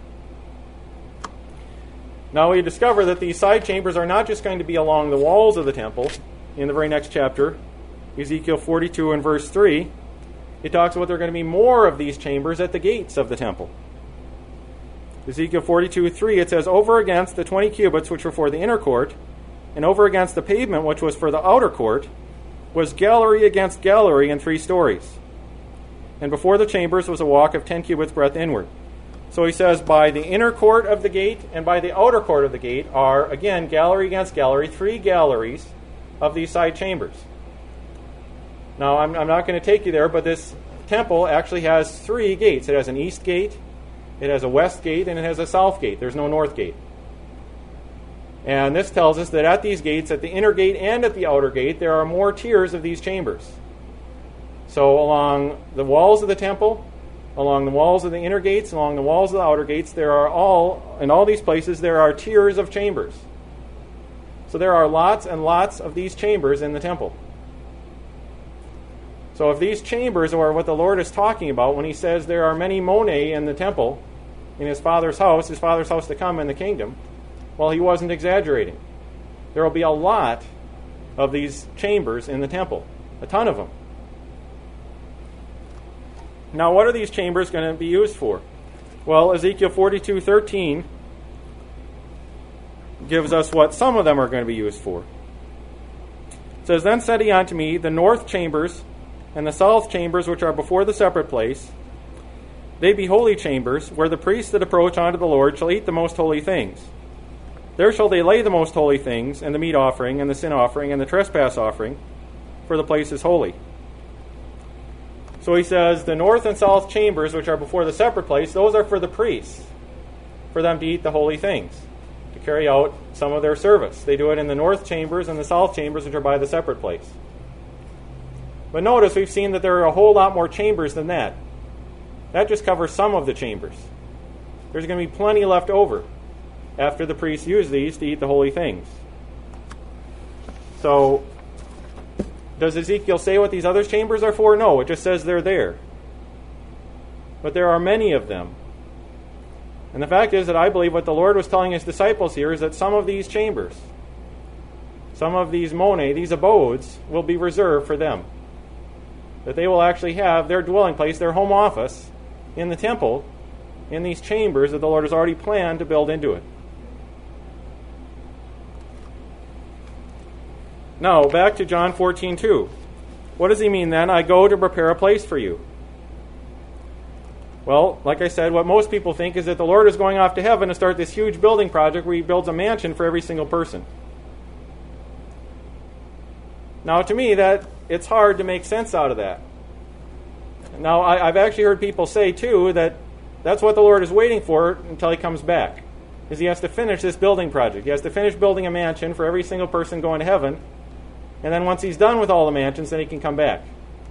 Now we discover that these side chambers are not just going to be along the walls of the temple. In the very next chapter, Ezekiel 42 and verse 3, it talks about there are going to be more of these chambers at the gates of the temple. Ezekiel 42:3, it says, over against the 20 cubits which were for the inner court, and over against the pavement which was for the outer court, was gallery against gallery in 3 stories. And before the chambers was a walk of 10 cubits breadth inward. So he says, by the inner court of the gate and by the outer court of the gate are, again, gallery against gallery, 3 galleries of these side chambers. Now, I'm not going to take you there, but this temple actually has 3 gates. It has an east gate, it has a west gate, and it has a south gate. There's no north gate. And this tells us that at these gates, at the inner gate and at the outer gate, there are more tiers of these chambers. So along the walls of the temple, along the walls of the inner gates, along the walls of the outer gates, in all these places, there are tiers of chambers. So there are lots and lots of these chambers in the temple. So if these chambers are what the Lord is talking about when he says there are many monae in the temple, in his Father's house to come in the kingdom, well, he wasn't exaggerating. There will be a lot of these chambers in the temple, a ton of them. Now, what are these chambers going to be used for? Well, Ezekiel 42:13 gives us what some of them are going to be used for. It says, then said he unto me, the north chambers and the south chambers which are before the separate place, they be holy chambers, where the priests that approach unto the Lord shall eat the most holy things. There shall they lay the most holy things, and the meat offering, and the sin offering, and the trespass offering, for the place is holy. So he says, the north and south chambers, which are before the separate place, those are for the priests, for them to eat the holy things, to carry out some of their service. They do it in the north chambers and the south chambers, which are by the separate place. But notice we've seen that there are a whole lot more chambers than that. That just covers some of the chambers. There's going to be plenty left over after the priests use these to eat the holy things. So, does Ezekiel say what these other chambers are for? No, it just says they're there. But there are many of them. And the fact is that I believe what the Lord was telling his disciples here is that some of these chambers, some of these monae, these abodes, will be reserved for them. That they will actually have their dwelling place, their home office, in the temple, in these chambers that the Lord has already planned to build into it. Now, back to John 14:2. What does he mean then? I go to prepare a place for you. Well, like I said, what most people think is that the Lord is going off to heaven to start this huge building project where he builds a mansion for every single person. Now, to me, it's hard to make sense out of that. Now, I've actually heard people say, too, that that's what the Lord is waiting for until he comes back, is he has to finish this building project. He has to finish building a mansion for every single person going to heaven, and then once he's done with all the mansions, then he can come back.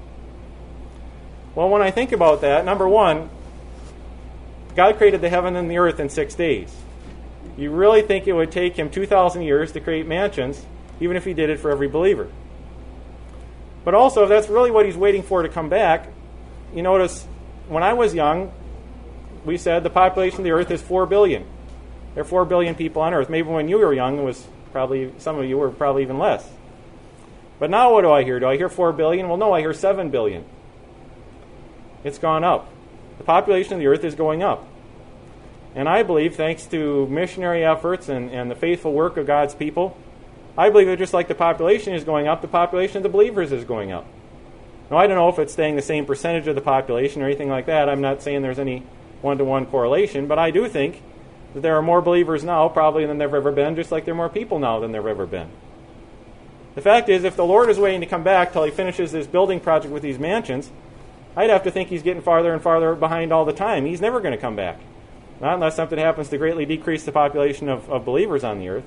Well, when I think about that, number one, God created the heaven and the earth in 6 days. You really think it would take him 2,000 years to create mansions, even if he did it for every believer? But also, if that's really what he's waiting for to come back, you notice, when I was young, we said the population of the earth is 4 billion. There are 4 billion people on earth. Maybe when you were young, it was probably, some of you were probably even less. But now what do I hear? Do I hear 4 billion? Well, no, I hear 7 billion. It's gone up. The population of the earth is going up. And I believe, thanks to missionary efforts and the faithful work of God's people, I believe that just like the population is going up, the population of the believers is going up. Now, I don't know if it's staying the same percentage of the population or anything like that. I'm not saying there's any one-to-one correlation, but I do think that there are more believers now probably than there have ever been, just like there are more people now than there have ever been. The fact is, if the Lord is waiting to come back till he finishes this building project with these mansions, I'd have to think he's getting farther and farther behind all the time. He's never going to come back. Not unless something happens to greatly decrease the population of believers on the earth.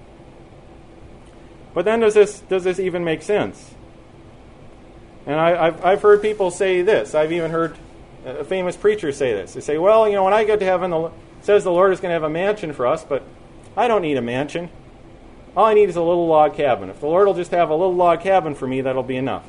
But then does this even make sense? And I've heard people say this. I've even heard a famous preacher say this. They say, well, when I get to heaven, it says the Lord is going to have a mansion for us, but I don't need a mansion. All I need is a little log cabin. If the Lord will just have a little log cabin for me, that'll be enough.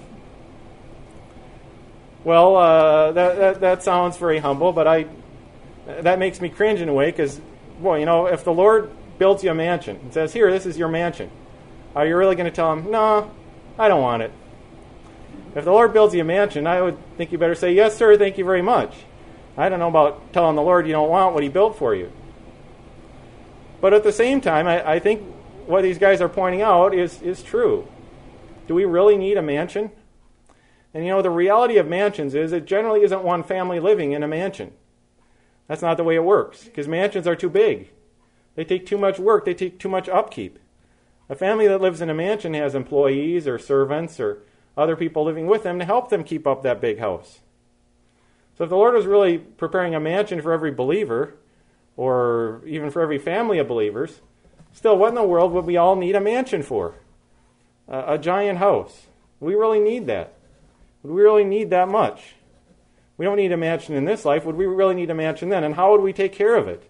Well, that sounds very humble, but that makes me cringe in a way, because, boy, if the Lord builds you a mansion and says, here, this is your mansion, are you really going to tell him, no, I don't want it? If the Lord builds you a mansion, I would think you better say, yes, sir, thank you very much. I don't know about telling the Lord you don't want what he built for you. But at the same time, I think what these guys are pointing out is true. Do we really need a mansion? And the reality of mansions is it generally isn't one family living in a mansion. That's not the way it works, because mansions are too big. They take too much work. They take too much upkeep. A family that lives in a mansion has employees or servants or other people living with them to help them keep up that big house. So if the Lord was really preparing a mansion for every believer, or even for every family of believers, still, what in the world would we all need a mansion for? A giant house. We really need that. Would we really need that much? We don't need a mansion in this life. Would we really need a mansion then? And how would we take care of it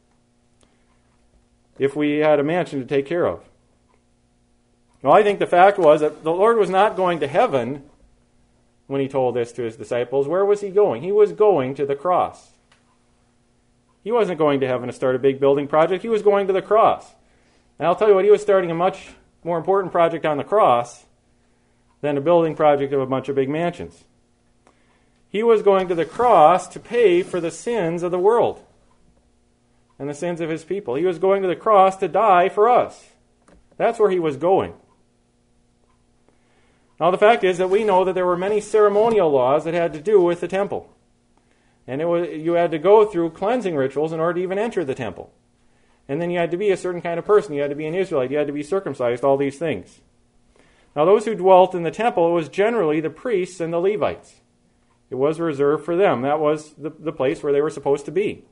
if we had a mansion to take care of? Well, I think the fact was that the Lord was not going to heaven when he told this to his disciples. Where was he going? He was going to the cross. He wasn't going to heaven to start a big building project. He was going to the cross. And I'll tell you what, he was starting a much more important project on the cross than a building project of a bunch of big mansions. He was going to the cross to pay for the sins of the world and the sins of his people. He was going to the cross to die for us. That's where he was going. Now, the fact is that we know that there were many ceremonial laws that had to do with the temple. And you had to go through cleansing rituals in order to even enter the temple. And then you had to be a certain kind of person. You had to be an Israelite. You had to be circumcised, all these things. Now, those who dwelt in the temple, it was generally the priests and the Levites. It was reserved for them. That was the place where they were supposed to be.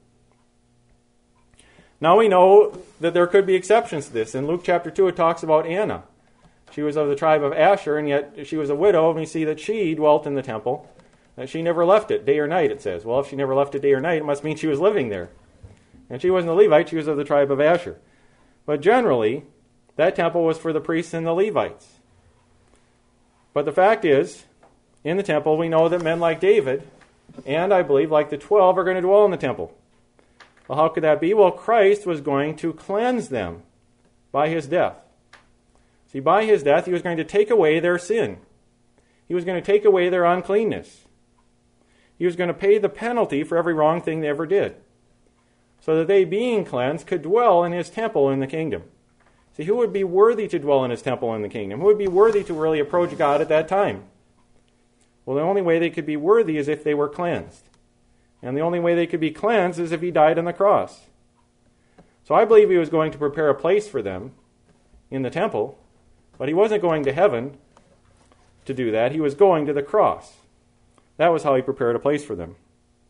Now we know that there could be exceptions to this. In Luke chapter 2, it talks about Anna. She was of the tribe of Asher, and yet she was a widow, and we see that she dwelt in the temple. She never left it, day or night, it says. Well, if she never left it day or night, it must mean she was living there. And she wasn't a Levite, she was of the tribe of Asher. But generally, that temple was for the priests and the Levites. But the fact is, in the temple, we know that men like David, and I believe like the 12, are going to dwell in the temple. Well, how could that be? Well, Christ was going to cleanse them by his death. See, by his death, he was going to take away their sin. He was going to take away their uncleanness. He was going to pay the penalty for every wrong thing they ever did, so that they, being cleansed, could dwell in his temple in the kingdom. See, who would be worthy to dwell in his temple in the kingdom? Who would be worthy to really approach God at that time? Well, the only way they could be worthy is if they were cleansed. And the only way they could be cleansed is if he died on the cross. So I believe he was going to prepare a place for them in the temple, but he wasn't going to heaven to do that. He was going to the cross. That was how he prepared a place for them.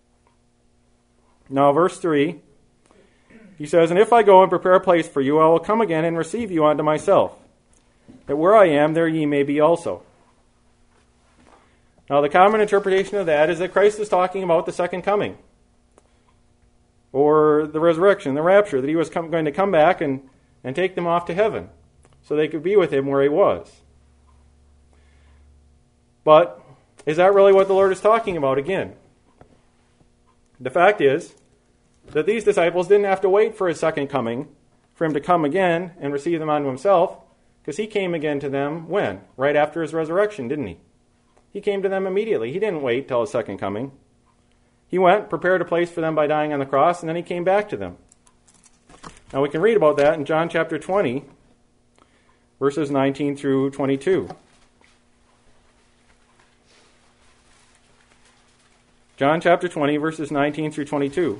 Now, verse 3, he says, "And if I go and prepare a place for you, I will come again and receive you unto myself, that where I am, there ye may be also." Now, the common interpretation of that is that Christ is talking about the second coming, or the resurrection, the rapture, that he was going to come back and take them off to heaven so they could be with him where he was. But is that really what the Lord is talking about again? The fact is that these disciples didn't have to wait for his second coming for him to come again and receive them unto himself, because he came again to them when? Right after his resurrection, didn't he? He came to them immediately. He didn't wait till his second coming. He went, prepared a place for them by dying on the cross, and then he came back to them. Now we can read about that in John chapter 20, verses 19 through 22. John chapter 20, verses 19 through 22.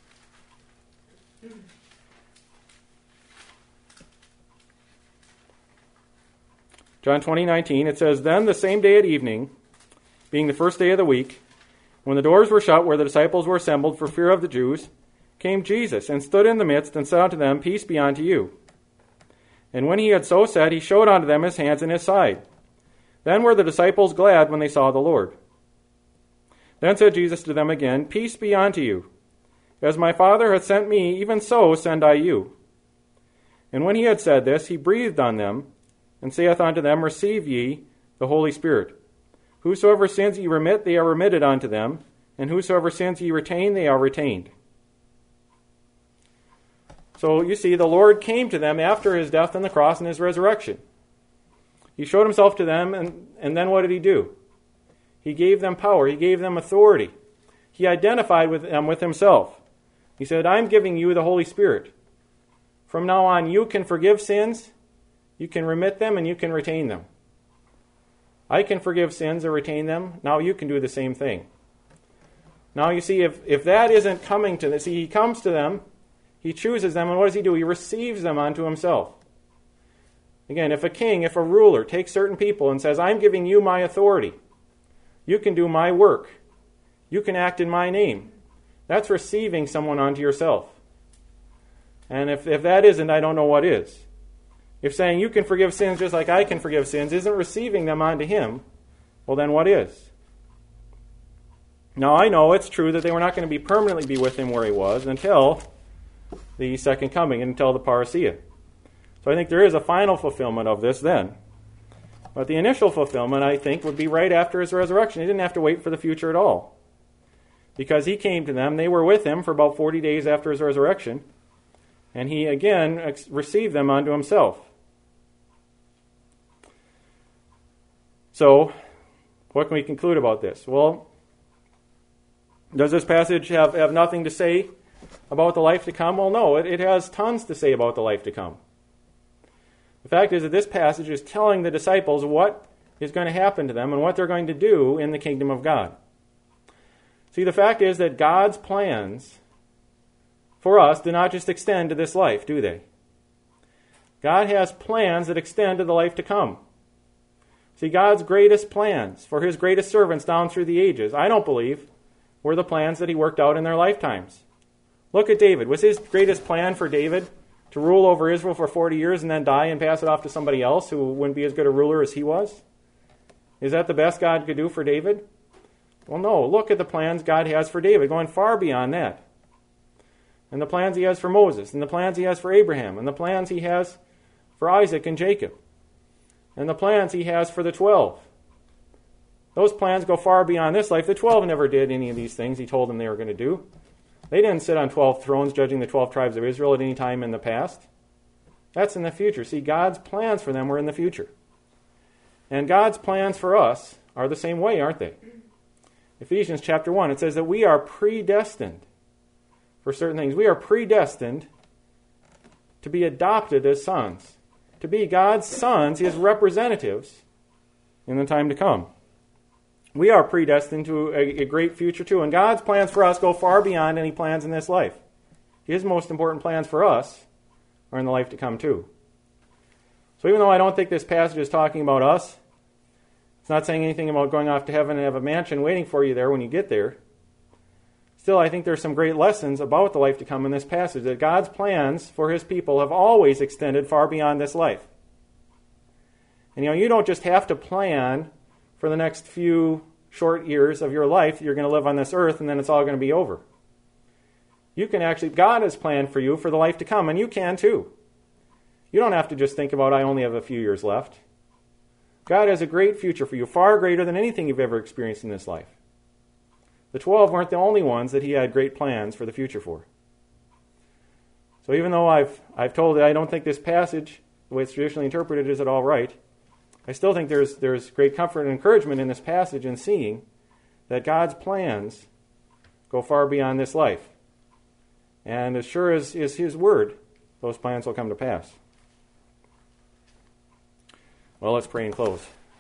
John 20:19, it says, "Then the same day at evening, being the first day of the week, when the doors were shut where the disciples were assembled for fear of the Jews, came Jesus, and stood in the midst, and said unto them, Peace be unto you. And when he had so said, he showed unto them his hands and his side. Then were the disciples glad when they saw the Lord. Then said Jesus to them again, Peace be unto you. As my Father hath sent me, even so send I you. And when he had said this, he breathed on them, and saith unto them, Receive ye the Holy Spirit. Whosoever sins ye remit, they are remitted unto them, and whosoever sins ye retain, they are retained." So you see, the Lord came to them after his death on the cross and his resurrection. He showed himself to them, and then what did he do? He gave them power. He gave them authority. He identified with them with himself. He said, I'm giving you the Holy Spirit. From now on, you can forgive sins, you can remit them, and you can retain them. I can forgive sins or retain them. Now you can do the same thing. Now you see, if that isn't coming to them, see, he comes to them, he chooses them, and what does he do? He receives them unto himself. Again, if a king, if a ruler takes certain people and says, I'm giving you my authority, you can do my work, you can act in my name, that's receiving someone unto yourself. And if that isn't, I don't know what is. If saying you can forgive sins just like I can forgive sins isn't receiving them unto him, well then what is? Now I know it's true that they were not going to be permanently be with him where he was until the second coming, until the parousia. So I think there is a final fulfillment of this then. But the initial fulfillment, I think, would be right after his resurrection. He didn't have to wait for the future at all. Because he came to them, they were with him for about 40 days after his resurrection, and he again received them unto himself. So, what can we conclude about this? Well, does this passage have nothing to say about the life to come? Well, no, it has tons to say about the life to come. The fact is that this passage is telling the disciples what is going to happen to them and what they're going to do in the kingdom of God. See, the fact is that God's plans for us do not just extend to this life, do they? God has plans that extend to the life to come. See, God's greatest plans for his greatest servants down through the ages, I don't believe, were the plans that he worked out in their lifetimes. Look at David. Was his greatest plan for David to rule over Israel for 40 years and then die and pass it off to somebody else who wouldn't be as good a ruler as he was? Is that the best God could do for David? Well, no. Look at the plans God has for David, going far beyond that. And the plans he has for Moses, and the plans he has for Abraham, and the plans he has for Isaac and Jacob, and the plans he has for the 12. Those plans go far beyond this life. The 12 never did any of these things he told them they were going to do. They didn't sit on 12 thrones judging the 12 tribes of Israel at any time in the past. That's in the future. See, God's plans for them were in the future. And God's plans for us are the same way, aren't they? Ephesians chapter 1, it says that we are predestined for certain things. We are predestined to be adopted as sons, to be God's sons, his representatives, in the time to come. we are predestined to a great future too. And God's plans for us go far beyond any plans in this life. His most important plans for us are in the life to come too. So even though I don't think this passage is talking about us, it's not saying anything about going off to heaven and have a mansion waiting for you there when you get there. Still, I think there's some great lessons about the life to come in this passage, that God's plans for his people have always extended far beyond this life. And you don't just have to plan for the next few short years of your life that you're going to live on this earth and then it's all going to be over. You can actually, God has planned for you for the life to come, and you can too. You don't have to just think about, I only have a few years left. God has a great future for you, far greater than anything you've ever experienced in this life. The 12 weren't the only ones that he had great plans for the future for. So even though I've told that I don't think this passage, the way it's traditionally interpreted, is at all right, I still think there's great comfort and encouragement in this passage in seeing that God's plans go far beyond this life. And as sure as is his word, those plans will come to pass. Well, let's pray and close.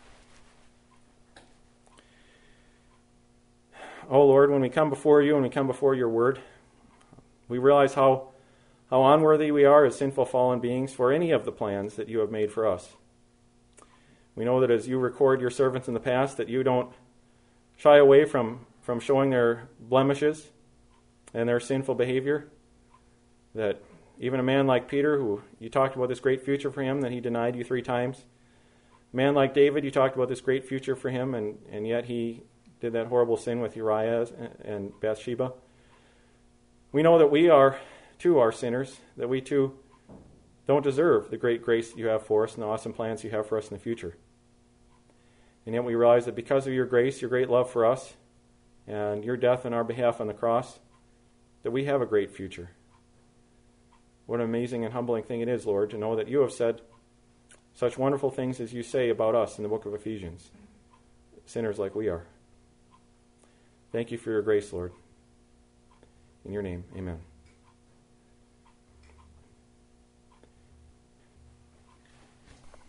Oh Lord, when we come before you and we come before your word, we realize how unworthy we are as sinful fallen beings for any of the plans that you have made for us. We know that as you record your servants in the past, that you don't shy away from showing their blemishes and their sinful behavior. That even a man like Peter, who you talked about this great future for him, that he denied you 3 times. A man like David, you talked about this great future for him, and yet he did that horrible sin with Uriah and Bathsheba. We know that we are, too, are sinners, that we, too, don't deserve the great grace that you have for us and the awesome plans you have for us in the future. And yet we realize that because of your grace, your great love for us, and your death on our behalf on the cross, that we have a great future. What an amazing and humbling thing it is, Lord, to know that you have said such wonderful things as you say about us in the book of Ephesians, sinners like we are. Thank you for your grace, Lord. In your name, amen.